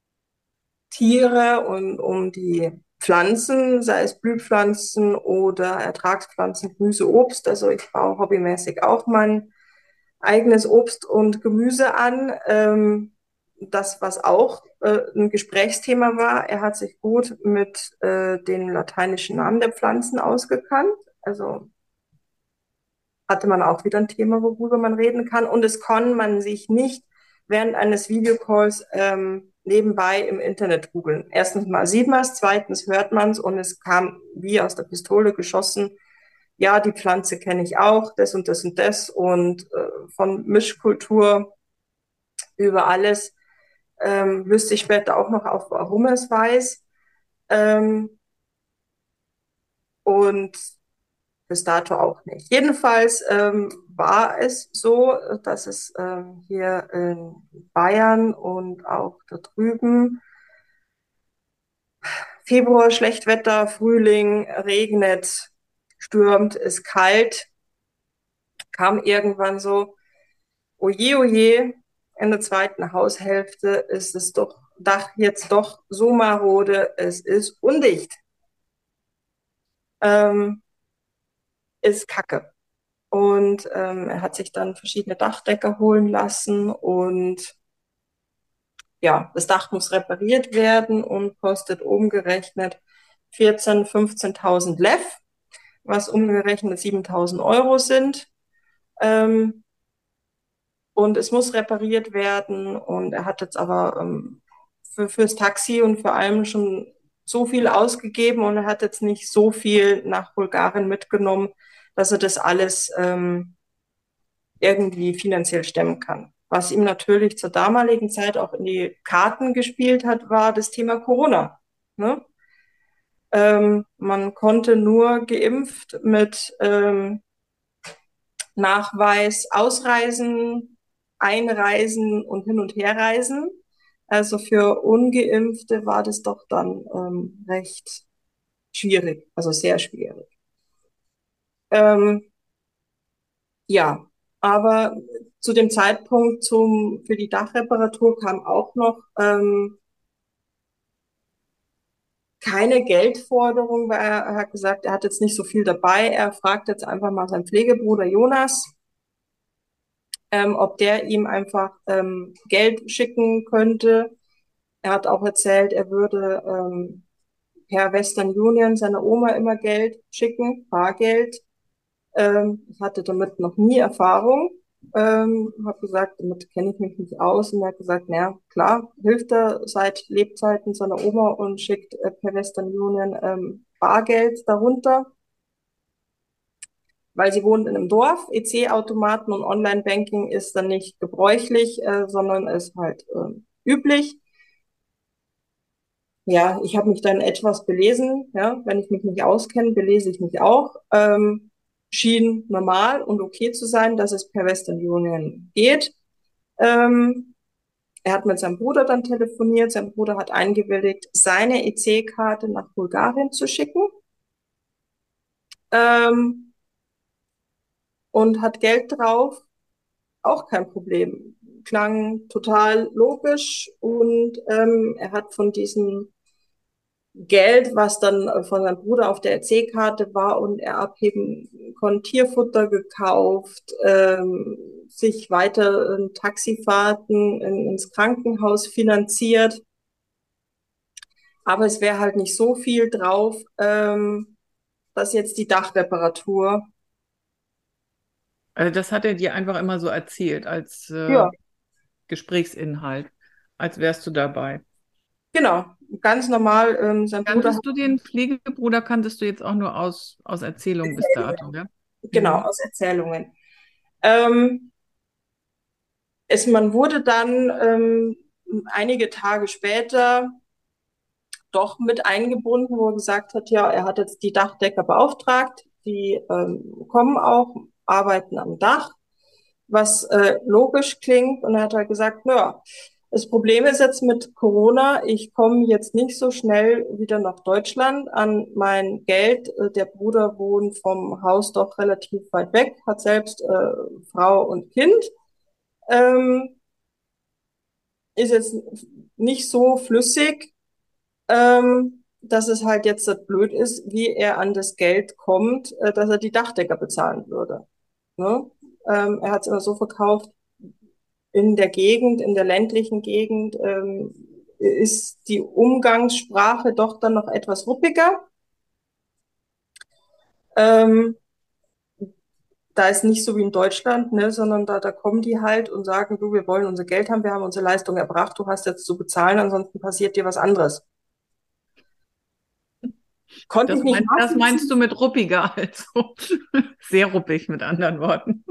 Tiere und um die Pflanzen, sei es Blühpflanzen oder Ertragspflanzen, Gemüse, Obst. Also ich baue hobbymäßig auch mein eigenes Obst und Gemüse an. Das, was auch ein Gesprächsthema war, er hat sich gut mit den lateinischen Namen der Pflanzen ausgekannt. Also hatte man auch wieder ein Thema, worüber man reden kann. Und es kann man sich nicht während eines Videocalls nebenbei im Internet googeln. Erstens mal sieht man es, zweitens hört man es und es kam wie aus der Pistole geschossen. Ja, die Pflanze kenne ich auch, das und das und das und von Mischkultur über alles wüsste ich später auch noch auf, warum er es weiß. Und bis dato auch nicht. Jedenfalls war es so, dass es hier in Bayern und auch da drüben Februar Schlechtwetter, Frühling, regnet, stürmt, ist kalt, kam irgendwann so, oje, in der zweiten Haushälfte ist es doch Dach jetzt doch so marode, es ist undicht. Ist Kacke. Und er hat sich dann verschiedene Dachdecker holen lassen und ja, das Dach muss repariert werden und kostet umgerechnet 14.000, 15.000 Lev, was umgerechnet 7.000 Euro sind. Und es muss repariert werden und er hat jetzt aber fürs Taxi und vor allem schon so viel ausgegeben und er hat jetzt nicht so viel nach Bulgarien mitgenommen, dass er das alles irgendwie finanziell stemmen kann. Was ihm natürlich zur damaligen Zeit auch in die Karten gespielt hat, war das Thema Corona. Ne? Man konnte nur geimpft mit Nachweis ausreisen, einreisen und hin und herreisen. Also für Ungeimpfte war das doch dann recht schwierig, also sehr schwierig. Ja, aber zu dem Zeitpunkt für die Dachreparatur kam auch noch keine Geldforderung, weil er hat gesagt, er hat jetzt nicht so viel dabei. Er fragt jetzt einfach mal seinen Pflegebruder Jonas, ob der ihm einfach Geld schicken könnte. Er hat auch erzählt, er würde per Western Union seiner Oma immer Geld schicken, Bargeld. Ich hatte damit noch nie Erfahrung. Habe gesagt, damit kenne ich mich nicht aus. Und er hat gesagt, naja, klar, hilft er seit Lebzeiten seiner Oma und schickt per Western Union Bargeld darunter. Weil sie wohnt in einem Dorf, EC-Automaten und Online-Banking ist dann nicht gebräuchlich, sondern ist halt üblich. Ja, ich habe mich dann etwas belesen. Ja, wenn ich mich nicht auskenne, belese ich mich auch. Schien normal und okay zu sein, dass es per Western Union geht. Er hat mit seinem Bruder dann telefoniert. Sein Bruder hat eingewilligt, seine EC-Karte nach Bulgarien zu schicken. Und hat Geld drauf. Auch kein Problem. Klang total logisch und er hat von diesem Geld, was dann von seinem Bruder auf der EC-Karte war und er abheben konnte, Tierfutter gekauft, sich weiter Taxifahrten ins Krankenhaus finanziert. Aber es wäre halt nicht so viel drauf, dass jetzt die Dachreparatur. Also das hat er dir einfach immer so erzählt als Ja, Gesprächsinhalt, als wärst du dabei. genau. Ganz normal, sein Bruder hat Kanntest du den Pflegebruder, kanntest du jetzt auch nur aus Erzählungen bis dato, ja? genau Mhm. aus Erzählungen. Man wurde dann einige Tage später doch mit eingebunden, wo er gesagt hat, ja, er hat jetzt die Dachdecker beauftragt, die kommen auch, arbeiten am Dach, was logisch klingt. Und er hat halt gesagt, naja, das Problem ist jetzt mit Corona, ich komme jetzt nicht so schnell wieder nach Deutschland an mein Geld. Der Bruder wohnt vom Haus doch relativ weit weg, hat selbst Frau und Kind. Ist jetzt nicht so flüssig, dass es halt jetzt so blöd ist, wie er an das Geld kommt, dass er die Dachdecker bezahlen würde. Ne? Er hat es immer so verkauft, in der Gegend, in der ländlichen Gegend, ist die Umgangssprache doch dann noch etwas ruppiger. Ähm, da ist nicht so wie in Deutschland, ne, sondern da kommen die halt und sagen, du, wir wollen unser Geld haben, wir haben unsere Leistung erbracht, du hast jetzt zu bezahlen, ansonsten passiert dir was anderes. Konnte ich nicht Das meinst du nachvollziehen. mit ruppiger, also sehr ruppig mit anderen Worten.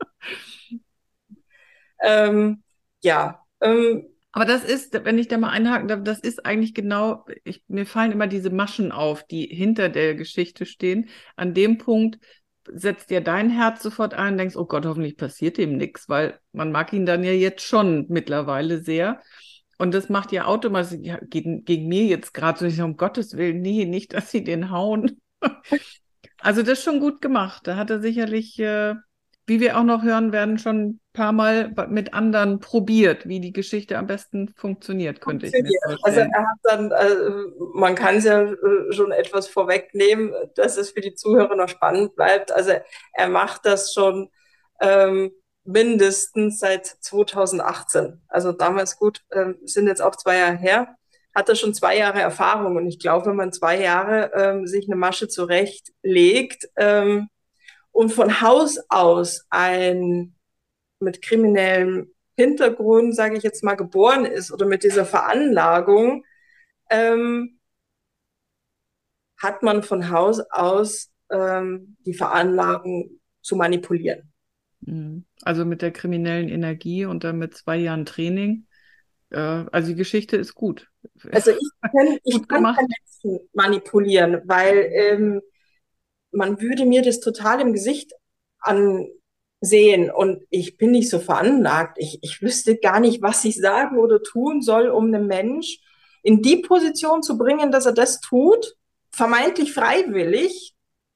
Ja, Aber das ist, wenn ich da mal einhaken darf, das ist eigentlich genau, mir fallen immer diese Maschen auf, die hinter der Geschichte stehen. An dem Punkt setzt dir dein Herz sofort ein und denkst, oh Gott, hoffentlich passiert dem nichts, weil man mag ihn dann ja jetzt schon mittlerweile sehr. Und das macht ja automatisch, ja, gegen mir jetzt gerade so, ich sage, um Gottes Willen, nee, nicht, dass sie den hauen. Also das ist schon gut gemacht. Da hat er sicherlich, wie wir auch noch hören werden, schon ein paar Mal mit anderen probiert, wie die Geschichte am besten funktioniert, könnte ich mir funktioniert. Also vorstellen. er hat dann, man kann es ja schon etwas vorwegnehmen, dass es für die Zuhörer noch spannend bleibt. Also er macht das schon mindestens seit 2018. Also damals gut, sind jetzt auch 2 Jahre her, hat er schon 2 Jahre Erfahrung. Und ich glaube, wenn man 2 Jahre sich eine Masche zurechtlegt und von Haus aus ein mit kriminellem Hintergrund, sage ich jetzt mal, geboren ist oder mit dieser Veranlagung, ähm, hat man von Haus aus die Veranlagung zu manipulieren. Mhm. Also mit der kriminellen Energie und dann mit 2 Jahren Training. Also die Geschichte ist gut. Also ich Gut kann gemacht. kein Menschen manipulieren, weil man würde mir das total im Gesicht ansehen und ich bin nicht so veranlagt. Ich wüsste gar nicht, was ich sagen oder tun soll, um einen Mensch in die Position zu bringen, dass er das tut, vermeintlich freiwillig,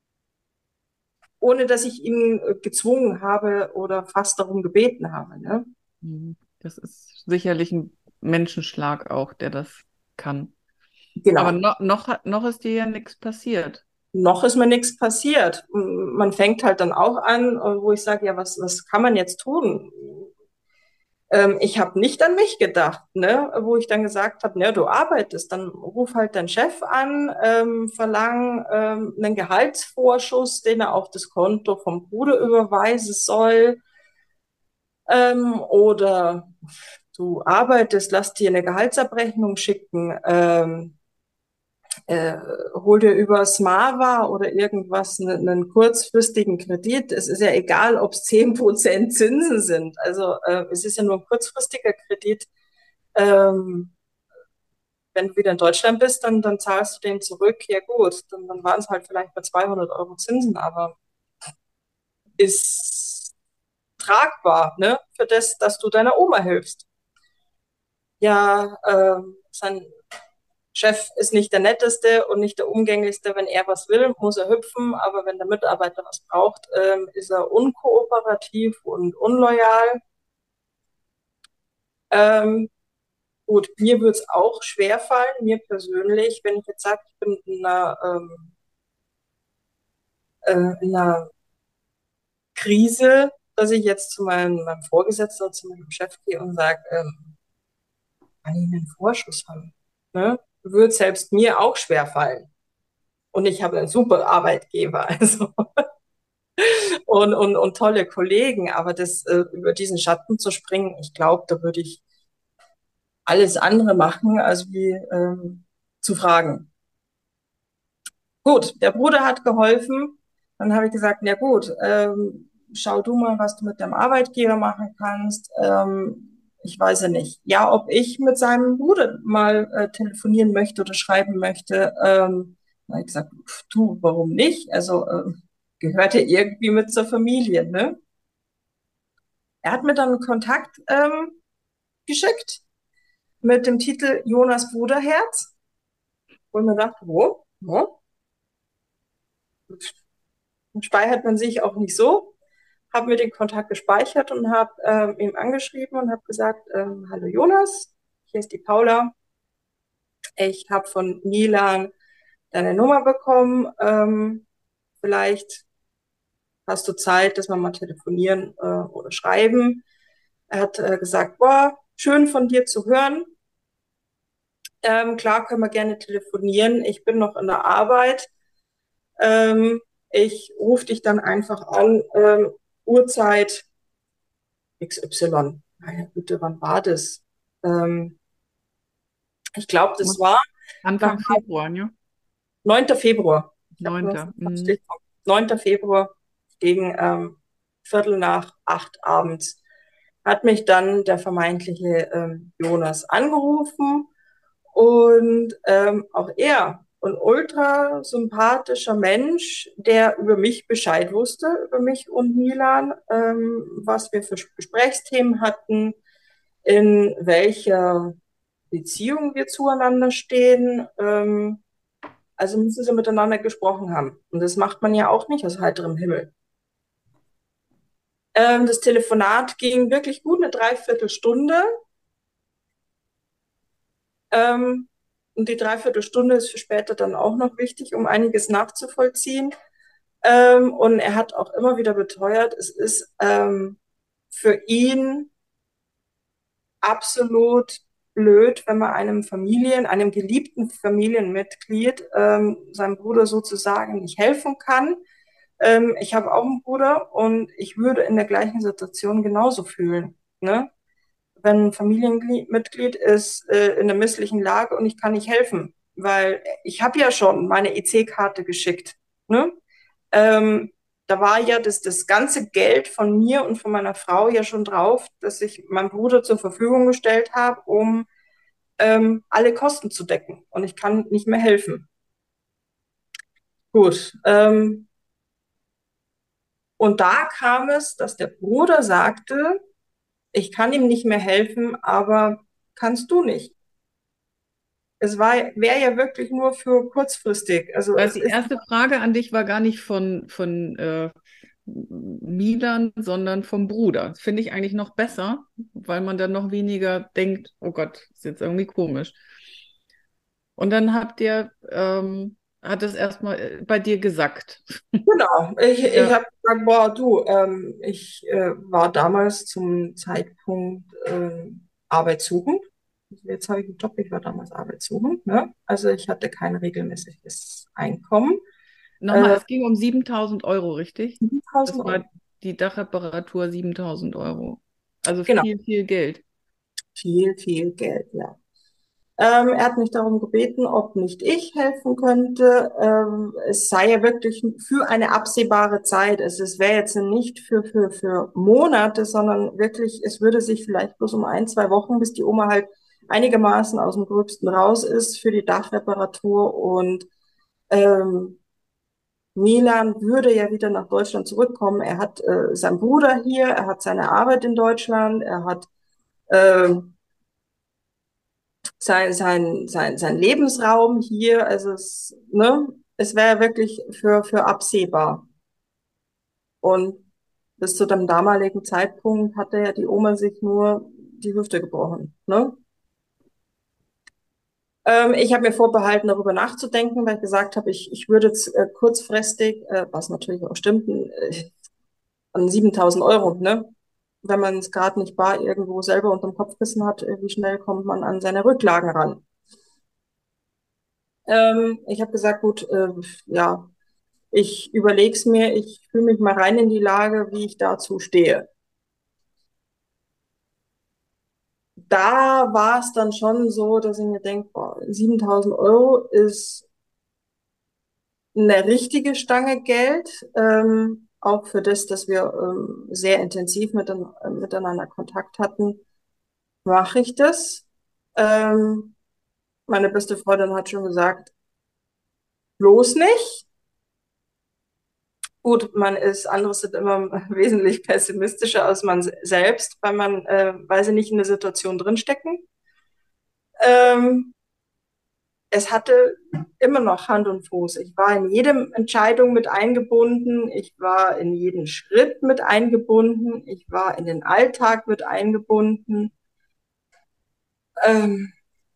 ohne dass ich ihn gezwungen habe oder fast darum gebeten habe. Ne? Mhm. Das ist sicherlich ein Menschenschlag auch, der das kann. Aber Genau. noch ist dir ja nichts passiert. Noch ist mir nichts passiert. Man fängt halt dann auch an, wo ich sage, ja, was kann man jetzt tun? Ich habe nicht an mich gedacht, ne? Wo ich dann gesagt habe, ne, du arbeitest, dann ruf halt deinen Chef an, verlang einen Gehaltsvorschuss, den er auf das Konto vom Bruder überweisen soll. Oder du arbeitest, lass dir eine Gehaltsabrechnung schicken, äh, hol dir über Smava oder irgendwas einen kurzfristigen Kredit. Es ist ja egal, ob es 10% Zinsen sind. Also es ist ja nur ein kurzfristiger Kredit. Ähm, wenn du wieder in Deutschland bist, dann zahlst du den zurück. Ja gut, dann waren es halt vielleicht bei 200 Euro Zinsen, aber ist tragbar, ne? Für das, dass du deiner Oma hilfst. Ja, sein Chef ist nicht der netteste und nicht der umgänglichste. Wenn er was will, muss er hüpfen, aber wenn der Mitarbeiter was braucht, ist er unkooperativ und unloyal. Ähm, gut, mir würde es auch schwer fallen, mir persönlich, wenn ich jetzt sage, ich bin in einer Krise, dass ich jetzt zu meinem Vorgesetzten oder zu meinem Chef gehe und sage, kann ich einen Vorschuss haben? Ne? Würde selbst mir auch schwer fallen. Und ich habe einen super Arbeitgeber. Also und tolle Kollegen, aber das über diesen Schatten zu springen, ich glaube, da würde ich alles andere machen, als wie zu fragen. Gut, der Bruder hat geholfen. Dann habe ich gesagt, na gut, schau du mal, was du mit deinem Arbeitgeber machen kannst. Ich weiß ja nicht. Ja, ob ich mit seinem Bruder mal telefonieren möchte oder schreiben möchte. Dann habe ich gesagt, du, warum nicht? Also gehört ja irgendwie mit zur Familie, ne? Er hat mir dann einen Kontakt geschickt mit dem Titel Jonas Bruderherz. Und mir dachte, wo? Ja, speichert man sich auch nicht so. Habe mir den Kontakt gespeichert und habe ihm angeschrieben und habe gesagt, hallo Jonas, hier ist die Paula. Ich habe von Milan deine Nummer bekommen. Vielleicht hast du Zeit, dass wir mal telefonieren oder schreiben. Er hat gesagt, boah, schön von dir zu hören. Klar können wir gerne telefonieren. Ich bin noch in der Arbeit. Ich rufe dich dann einfach an, Uhrzeit XY. Meine Güte, wann war das? Ähm, Ich glaube, das war nach Anfang Februar, ne? 9. Februar. Ich habe nur 9. Stichpunkt. 9. Februar gegen Viertel nach 8 abends hat mich dann der vermeintliche Jonas angerufen und auch er, ein ultra sympathischer Mensch, der über mich Bescheid wusste, über mich und Milan, was wir für Gesprächsthemen hatten, in welcher Beziehung wir zueinander stehen. Also müssen sie miteinander gesprochen haben. Und das macht man ja auch nicht aus heiterem Himmel. Das Telefonat ging wirklich gut, eine Dreiviertelstunde. Und die Dreiviertelstunde ist für später dann auch noch wichtig, um einiges nachzuvollziehen. Und er hat auch immer wieder beteuert, es ist für ihn absolut blöd, wenn man einem geliebten Familienmitglied, seinem Bruder sozusagen nicht helfen kann. Ich habe auch einen Bruder und ich würde in der gleichen Situation genauso fühlen. Ne? Wenn ein Familienmitglied ist in einer misslichen Lage und ich kann nicht helfen, weil ich habe ja schon meine EC-Karte geschickt. Ne? Ähm, Da war ja das ganze Geld von mir und von meiner Frau ja schon drauf, dass ich meinem Bruder zur Verfügung gestellt habe, um alle Kosten zu decken. Und ich kann nicht mehr helfen. Gut. Und da kam es, dass der Bruder sagte, ich kann ihm nicht mehr helfen, aber kannst du nicht? Wäre ja wirklich nur für kurzfristig. Also Weil es die ist, erste Frage an dich war gar nicht von Milan, sondern vom Bruder. Das finde ich eigentlich noch besser, weil man dann noch weniger denkt, oh Gott, ist jetzt irgendwie komisch. Und dann hat es erstmal bei dir gesackt. genau. Ich Ja. habe gesagt, boah, du, ich war damals zum Zeitpunkt arbeitssuchend. Jetzt habe ich einen Job, ich war damals arbeitssuchend. Ne? Also ich hatte kein regelmäßiges Einkommen. Nochmal, es ging um 7.000 Euro, richtig? 7.000 Das Euro. war die Dachreparatur 7.000 Euro. Also Genau, viel, viel Geld. viel, viel Geld, ja. Er hat mich darum gebeten, ob nicht ich helfen könnte. Es sei ja wirklich für eine absehbare Zeit. Es wäre jetzt nicht für Monate, sondern wirklich, es würde sich vielleicht bloß um 1, 2 Wochen, bis die Oma halt einigermaßen aus dem Gröbsten raus ist für die Dachreparatur. Und ähm, Milan würde ja wieder nach Deutschland zurückkommen. Er hat seinen Bruder hier, er hat seine Arbeit in Deutschland, er hat äh, sein Lebensraum hier. Also es wäre wirklich für absehbar. Und bis zu dem damaligen Zeitpunkt hatte ja die Oma sich nur die Hüfte gebrochen. Ne? Ich habe mir vorbehalten, darüber nachzudenken, weil ich gesagt habe, ich würde jetzt kurzfristig, was natürlich auch stimmt, an 7.000 Euro, ne? Wenn man es gerade nicht bar irgendwo selber unterm Kopfkissen hat, wie schnell kommt man an seine Rücklagen ran? Ich habe gesagt, gut, ja, ich überlege es mir, ich fühle mich mal rein in die Lage, wie ich dazu stehe. Da war es dann schon so, dass ich mir denke, 7.000 Euro ist eine richtige Stange Geld, auch für das, dass wir sehr intensiv miteinander Kontakt hatten, mache ich das. Ähm, Meine beste Freundin hat schon gesagt, bloß nicht. Gut, andere sind immer wesentlich pessimistischer als man selbst, weil sie nicht in der Situation drinstecken. Ähm, Es hatte immer noch Hand und Fuß. Ich war in jede Entscheidung mit eingebunden. Ich war in jeden Schritt mit eingebunden. Ich war in den Alltag mit eingebunden. Ähm,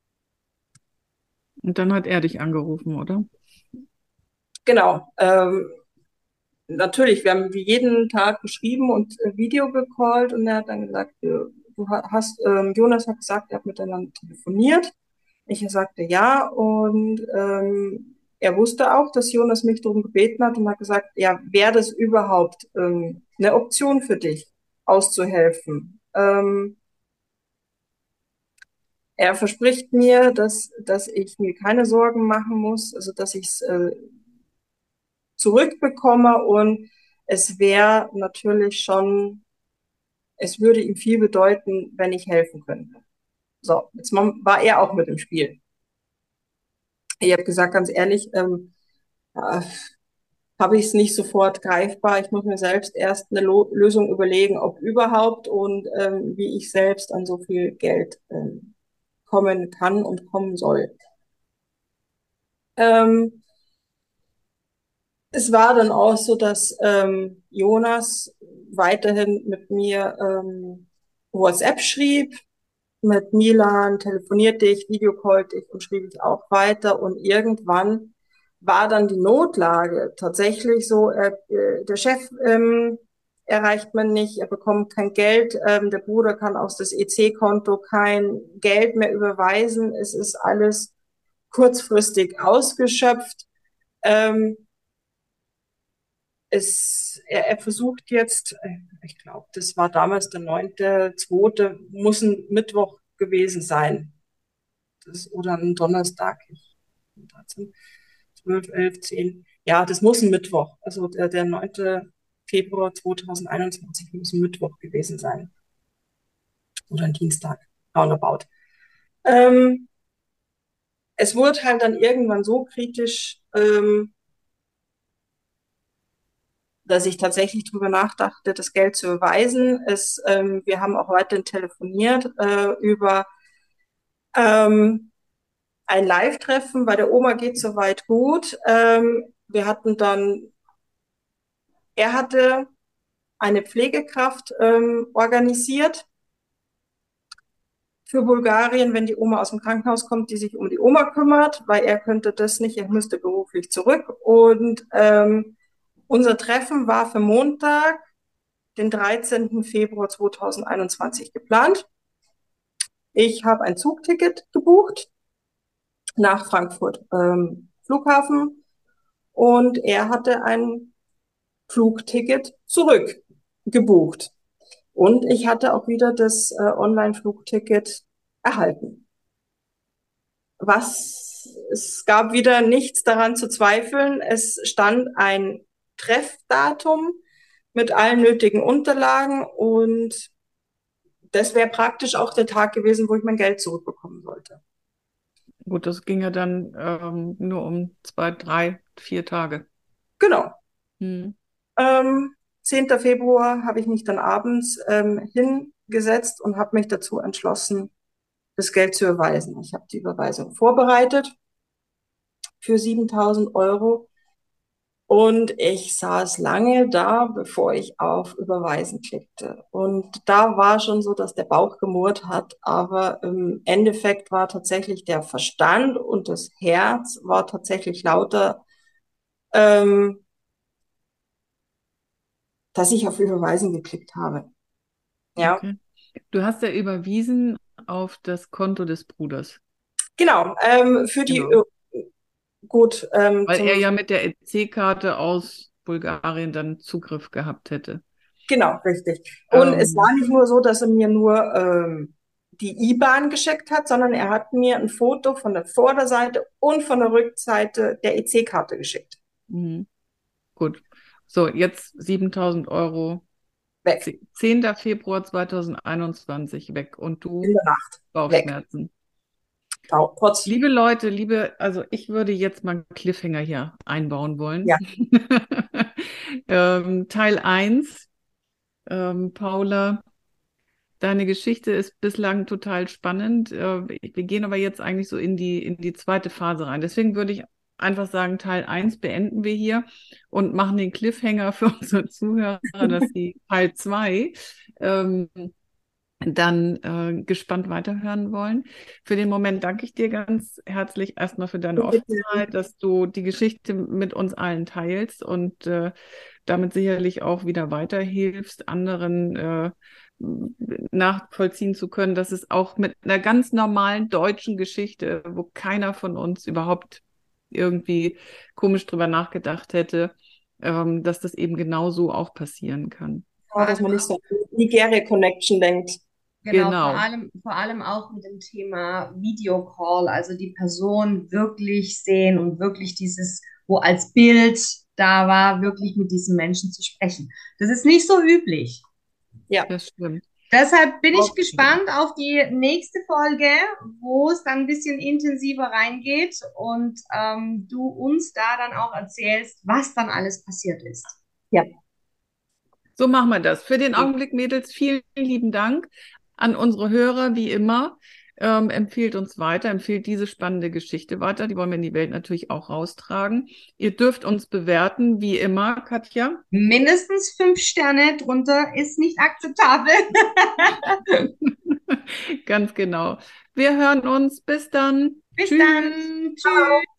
Und dann hat er dich angerufen, oder? genau. Natürlich, wir haben wie jeden Tag geschrieben und Video gecallt und er hat dann gesagt, Jonas hat gesagt, er hat miteinander telefoniert. Ich sagte ja und er wusste auch, dass Jonas mich darum gebeten hat und hat gesagt, ja, wäre das überhaupt eine Option für dich, auszuhelfen. Er verspricht mir, dass ich mir keine Sorgen machen muss, also dass ich es zurückbekomme, und es wäre natürlich schon, es würde ihm viel bedeuten, wenn ich helfen könnte. So, jetzt war er auch mit im Spiel. Ich habe gesagt, ganz ehrlich, äh, habe ich es nicht sofort greifbar. Ich muss mir selbst erst eine Lösung überlegen, ob überhaupt, und wie ich selbst an so viel Geld kommen kann und kommen soll. Es war dann auch so, dass Jonas weiterhin mit mir WhatsApp schrieb. Mit Milan telefonierte ich, videocallte ich und schrieb ich auch weiter. Und irgendwann war dann die Notlage tatsächlich so, der Chef erreicht man nicht, er bekommt kein Geld, der Bruder kann aus das EC-Konto kein Geld mehr überweisen, es ist alles kurzfristig ausgeschöpft. Er versucht jetzt, ich glaube, das war damals der 9.2., muss ein Mittwoch gewesen sein. Oder ein Donnerstag. 12, 11, 10. Ja, das muss ein Mittwoch. Also der 9. Februar 2021 muss ein Mittwoch gewesen sein. Oder ein Dienstag. Roundabout. Es wurde halt dann irgendwann so kritisch, dass ich tatsächlich drüber nachdachte, das Geld zu überweisen. Wir haben auch weiterhin telefoniert über ein Live-Treffen. Bei der Oma geht soweit gut. Wir hatten dann, er hatte eine Pflegekraft organisiert für Bulgarien, wenn die Oma aus dem Krankenhaus kommt, die sich um die Oma kümmert, weil er könnte das nicht, er müsste beruflich zurück. Und unser Treffen war für Montag, den 13. Februar 2021 geplant. Ich habe ein Zugticket gebucht nach Frankfurt Flughafen, und er hatte ein Flugticket zurück gebucht. Und ich hatte auch wieder das Online-Flugticket erhalten. Es gab wieder nichts daran zu zweifeln. Es stand ein Treffdatum mit allen nötigen Unterlagen, und das wäre praktisch auch der Tag gewesen, wo ich mein Geld zurückbekommen sollte. Gut, das ging ja dann nur um 2, 3, 4 Tage. Genau. Hm. 10. Februar habe ich mich dann abends hingesetzt und habe mich dazu entschlossen, das Geld zu überweisen. Ich habe die Überweisung vorbereitet für 7.000 Euro. Und ich saß lange da, bevor ich auf Überweisen klickte. Und da war schon so, dass der Bauch gemurrt hat. Aber im Endeffekt war tatsächlich der Verstand und das Herz war tatsächlich lauter, dass ich auf Überweisen geklickt habe. Ja, Okay. Du hast ja überwiesen auf das Konto des Bruders. genau. Für die, Genau. gut, Weil er ja mit der EC-Karte aus Bulgarien dann Zugriff gehabt hätte. genau, richtig. Und es war nicht nur so, dass er mir nur die IBAN geschickt hat, sondern er hat mir ein Foto von der Vorderseite und von der Rückseite der EC-Karte geschickt. Mhm. Gut. So, jetzt 7.000 Euro. Weg. 10. Februar 2021 weg. Und du In der Nacht. Bauchschmerzen. Trotz. Liebe Leute, also ich würde jetzt mal einen Cliffhanger hier einbauen wollen. Ja. Teil 1. Paula, deine Geschichte ist bislang total spannend. Wir gehen aber jetzt eigentlich so in die zweite Phase rein. Deswegen würde ich einfach sagen, Teil 1 beenden wir hier und machen den Cliffhanger für unsere Zuhörer, dass sie Teil 2 dann gespannt weiterhören wollen. Für den Moment danke ich dir ganz herzlich erstmal für deine Offenheit, dass du die Geschichte mit uns allen teilst und damit sicherlich auch wieder weiterhilfst, anderen nachvollziehen zu können, dass es auch mit einer ganz normalen deutschen Geschichte, wo keiner von uns überhaupt irgendwie komisch drüber nachgedacht hätte, dass das eben genau so auch passieren kann. Ja, dass man nicht so an die Nigeria-Connection denkt. Genau, Genau. vor allem auch mit dem Thema Videocall, also die Person wirklich sehen und wirklich dieses, wo als Bild da war, wirklich mit diesem Menschen zu sprechen. Das ist nicht so üblich. Ja. Das stimmt. Deshalb bin ich Okay. gespannt auf die nächste Folge, wo es dann ein bisschen intensiver reingeht und du uns da dann auch erzählst, was dann alles passiert ist. Ja. So machen wir das. Für den Augenblick, Mädels, vielen lieben Dank an unsere Hörer, wie immer. Empfiehlt uns weiter, empfiehlt diese spannende Geschichte weiter. Die wollen wir in die Welt natürlich auch raustragen. Ihr dürft uns bewerten, wie immer, Katja. Mindestens 5 Sterne drunter ist nicht akzeptabel. Ganz genau. Wir hören uns. Bis dann. Bis Tschüss. dann. Tschüss.